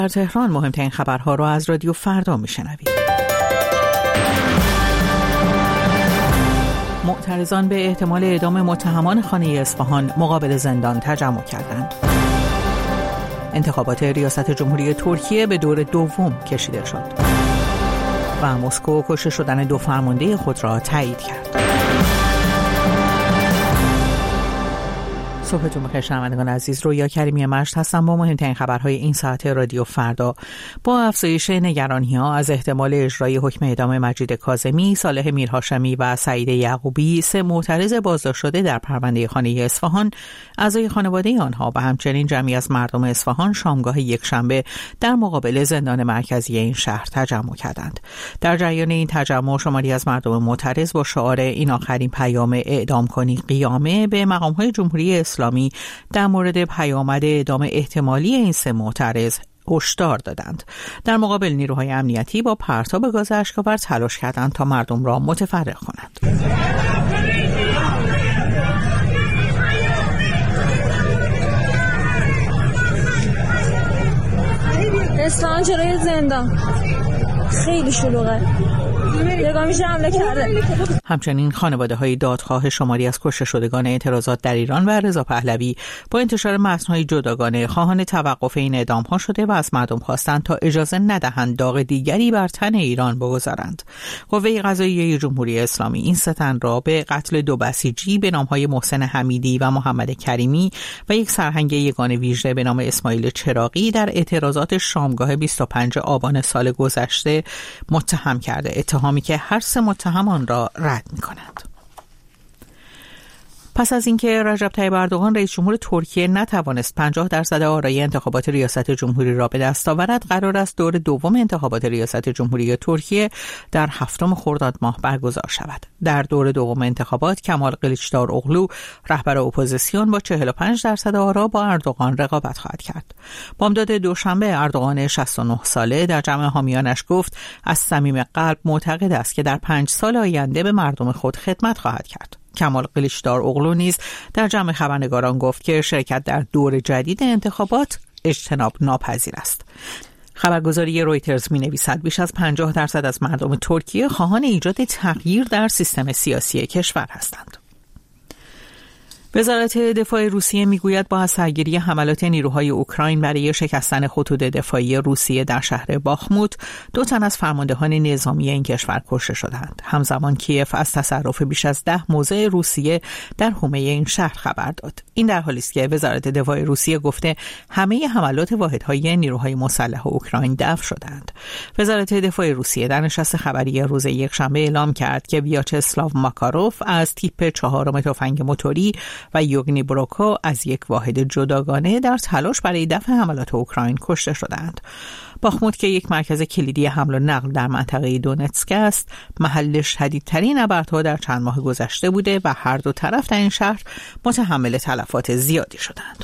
در تهران مهمترین خبرها را از رادیو فردا میشنوید. معترضان به احتمال اعدام متهمان خانه اصفهان مقابل زندان تجمع کردند. انتخابات ریاست جمهوری ترکیه به دور دوم کشیده شد و مسکو کشته شدن 2 فرمانده خود را تایید کرد. صبحتون بخیر شنوندگان عزیز، رویا کریمی مشت هستم با مهمترین خبرهای این ساعت رادیو فردا. با افزایش نگرانی‌ها از احتمال اجرای حکم اعدام مجید کاظمی، صالح میرهاشمی و سعید یعقوبی، 3 معترض بازداشت شده در پرونده خانه اصفهان، اعضای خانواده آنها و همچنین جمعی از مردم اصفهان شامگاه یکشنبه در مقابل زندان مرکزی این شهر تجمع کردند. در جریان این تجمع شماری از مردم معترض با شعار این آخرین پیام اعدام کنی قیامه به مقام‌های جمهوری اسلامی در مورد پیامد اعدام احتمالی این 3 معترض هشدار دادند. در مقابل نیروهای امنیتی با پرتاب گاز اشک‌آور تلاش کردند تا مردم را متفرق کنند. اصفهان جلوی زندان خیلی شلوغه. همچنین خانواده‌های دادخواه شماری از کشته شدگان اعتراضات در ایران و رضا پهلوی با انتشار متن‌های جداگانه خواهان توقف این اعدام‌ها شده و از مردم خواستند تا اجازه ندهند داغ دیگری بر تن ایران بگذارند. قوه قضاییه جمهوری اسلامی این 3 تن را به قتل 2 بسیجی به نام‌های محسن حمیدی و محمد کریمی و یک سرهنگ یگان ویژه به نام اسماعیل چراغی در اعتراضات شامگاه 25 آبان سال گذشته متهم کرده، اتهامی که هر 3 متهم آن را رد می‌کنند. پس از اینکه رجب طیب اردوغان رئیس جمهور ترکیه نتوانست 50% آرای انتخابات ریاست جمهوری را به دست آورد، قرار است دور دوم انتخابات ریاست جمهوری ترکیه در 7 خرداد ماه برگزار شود. در دور دوم انتخابات کمال کلیچداروغلو رهبر اپوزیسیون با 45% آرا با اردوغان رقابت خواهد کرد. بامداد دوشنبه اردوغان 69 ساله در جمع حامیانش گفت از صمیم قلب معتقد است که در 5 سال آینده به مردم خود خدمت خواهد کرد. کمال کلیچداروغلو نیز در جمع خبرنگاران گفت که شرکت در دور جدید انتخابات اجتناب ناپذیر است. خبرگزاری رویترز می‌نویسد بیش از 50% از مردم ترکیه خواهان ایجاد تغییر در سیستم سیاسی کشور هستند. وزارت دفاع روسیه میگوید با از سرگیری حملات نیروهای اوکراین برای شکستن خطوط دفاعی روسیه در شهر باخموت 2 تن از فرماندهان نظامی این کشور کشته شدند. همزمان کیف از تصرف بیش از 10 موضع روسیه در حومه این شهر خبر داد. این در حالی است که وزارت دفاع روسیه گفته همه حملات واحدهای نیروهای مسلح اوکراین دفع شدند. وزارت دفاع روسیه در نشست خبری روز یکشنبه اعلام کرد که ویاچسلاو ماکاروف از تیپ 4 تفنگ موتوری و یوگنی بروکو از یک واحد جداگانه در تلاش برای دفع حملات اوکراین کشته شدند. باخموت که یک مرکز کلیدی حمل و نقل در منطقه دونتسک است، محل شدیدترین نبردها در چند ماه گذشته بوده و هر 2 طرف در این شهر متحمل تلفات زیادی شدند.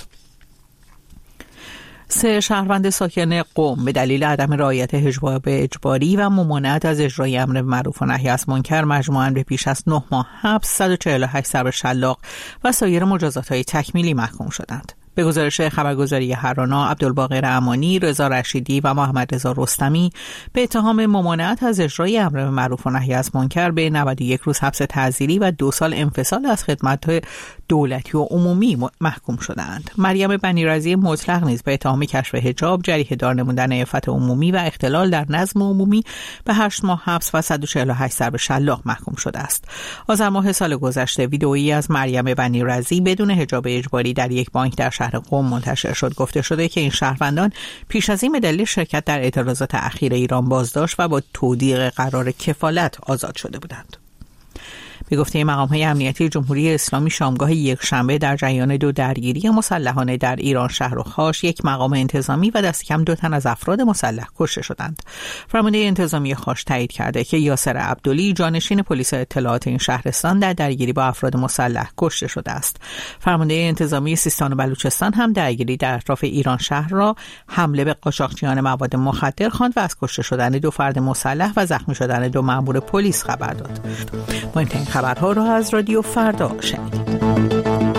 3 شهروند ساکن قم به دلیل عدم رعایت حجاب اجباری و ممانعت از اجرای امر معروف و نهی از منکر مجموعاً به پیش از 9 ماه حبس، 148 ضرب شلاق و سایر مجازات‌های تکمیلی محکوم شدند. به گزارش خبرگزاری هرانا، عبدالباقر امانی، رضا رشیدی و محمد رضا رستمی به اتهام ممانعت از اجرای امر معروف و نهی از منکر به 91 روز حبس تعزیری و 2 سال انفصال از خدمات دولتی و عمومی محکوم شدند. مریم بنیرضی مطلق نیز به اتهام کشف حجاب، جریحه دار نمودن عفت عمومی و اختلال در نظم عمومی به 8 ماه حبس و 148 ضرب شلاق محکوم شده است. آذر ماه سال گذشته ویدئویی از مریم بنیرضی بدون حجاب اجباری در یک بانک در شهر قم منتشر شد. گفته شده که این شهروندان پیش از این به دلیل شرکت در اعتراضات اخیر ایران بازداشت و با تودیع قرار کفالت آزاد شده بودند. به گفته مقام‌های امنیتی جمهوری اسلامی شامگاه یکشنبه در جریان 2 درگیری مسلحانه در ایران شهر و خاش 1 مقام انتظامی و دست کم 2 تن از افراد مسلح کشته شدند. فرمانده انتظامی خاش تایید کرده که یاسر عبدلی جانشین پلیس اطلاعات این شهرستان در درگیری با افراد مسلح کشته شده است. فرمانده انتظامی سیستان و بلوچستان هم درگیری در اطراف ایران شهر را حمله به قاچاقچیان مواد مخدر خواند و از کشته شدن 2 فرد مسلح و زخمی شدن 2 مأمور پلیس خبر داد. مهمترین خبرها را از رادیو فردا شنیدید.